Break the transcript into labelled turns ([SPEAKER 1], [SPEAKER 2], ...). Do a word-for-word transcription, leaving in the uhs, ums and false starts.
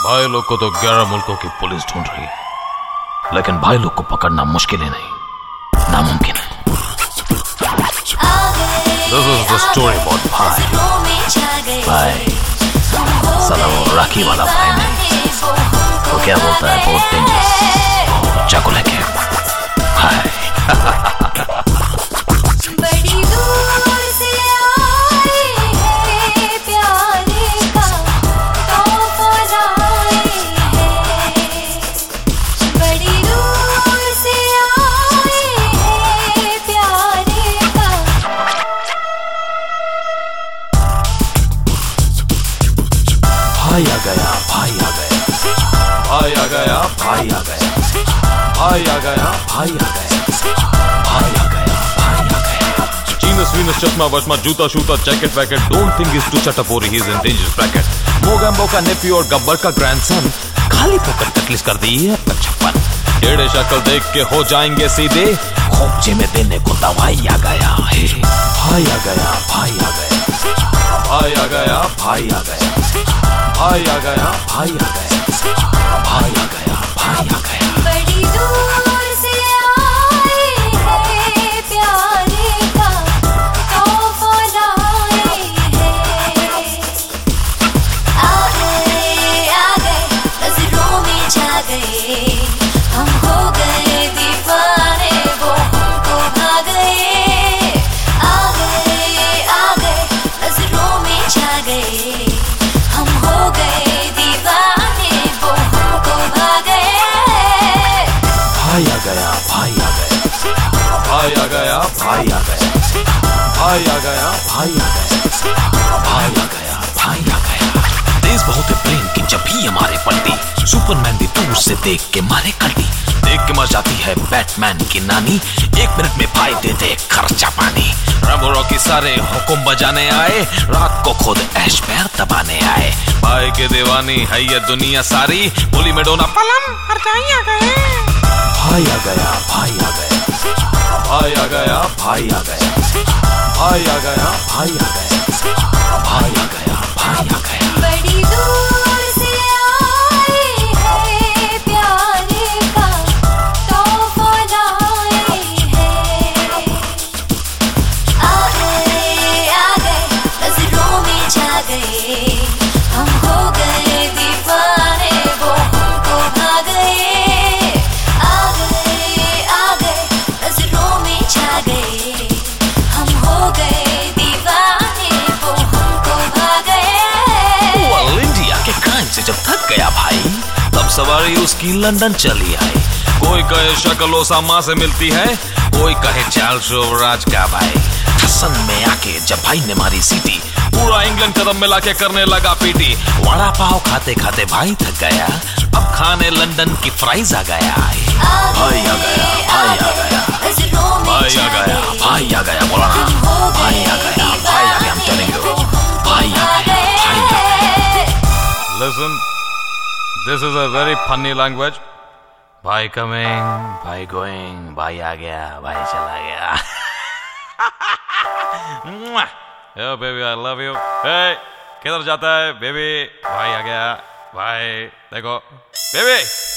[SPEAKER 1] भाई लोग को तो ग्यारह मुल्कों की पुलिस ढूंढ रही है, लेकिन भाई लोग को पकड़ना मुश्किल ही नहीं, नामुमकिन है। This is the story about भाई। भाई साला वो राखी वाला भाई नहीं, वो क्या बोलता है, बहुत डेंजरस, चाकू लेके हाय। भाई आ गया, भाई आ गया, भाई आ गया, भाई आ गया, भाई आ गया, भाई आ गया, भाई आ गया, भाई आ गया। जीनस वीनस चश्मा वश्मा जूता शूता जैकेट वैकेट, डोंट थिंक इज टू चटपोरी, he is in dangerous bracket. मोगैम्बो का नेफ्यू और गब्बर का ग्रैंडसन, खाली फोकट तकलीफ कर दी है पचपन। टेढ़े शक्ल देख के हो जाएंगे सीधे, खोपचे में देने को दवाई आ गया है। भाई आ गया, भाई आ गया, भाई आ गया, भाई आ गया, भाई आ गया, भाई आ गया, भाई आ गया, भाई आ गया।
[SPEAKER 2] बड़ी दूर से आए हैं प्यारे का तोहफा लाए हैं। आ गए आ गए नजरों में छा गए, हम हो गए दीवाने वो हमको भा गए। आ गए आ गए नजरों में छा गए, हम हो गए दीवाने वो हमको भा गए।
[SPEAKER 1] भाई आ गया, भाई आ गया, भाई आ गया, भाई आ गया, भाई आ गया, भाई आ गया, भाई आ गया, भाई आ गया। तेज बहुत है प्लेन की जब भी हमारे पलटी, सुपरमैन भी दूर से देख के मारे कल्टी। देख के मर जाती है बैटमैन की नानी, एक मिनट में भाई दे दे खर्चा पानी। रैम्बो रॉकी सारे हुक्म बजाने आए, रात को खुद ऐश पैर दबाने आए। भाई के दीवानी है ये दुनिया सारी, बोली में डोना पलम हर जाई आ गए। भाई आ गया, भाई आ गया, भाई आ गया, भाई आ गया, भाई आ गया, भाई आ गया, भाई आ गया, भाई आ गया।
[SPEAKER 2] बड़ी दूर से आए हैं प्यारे का तोहफा लाए हैं। आ गए आ गए नजरों में छा गए, हम हो गए दीवाने वो हमको भा गए। आ गए आ गए नजरों में छा गए, हम हो गए दीवाने वो हमको भा गए।
[SPEAKER 1] Well, इंडिया के क्राइम से जब थक गया भाई, तब सवारी उसकी लंदन चली आई। कोई कहे शक्ल ओसामा से मिलती है, कोई कहे चार्ल्स राज का भाई। हसन में आके जब भाई ने मारी सीटी, पूरा इंग्लैंड कदम मिला के करने लगा पीटी। वड़ा पाव खाते खाते भाई थक गया, अब खाने लंदन की फ्राइज आ गया। भाई आ गया, भाई आ गया, भाई आ गया, भाई आ गया, बोला ना भाई आ गया, भाई आ गया, I'm telling you, भाई आ गया, भाई आ गया। Listen, this is a very funny language. भाई coming, भाई going, भाई आ गया, भाई चला गया। Yo baby, I love you. Hey, किधर जाता है बेबी? भाई आ गया, भाई देखो बेबी।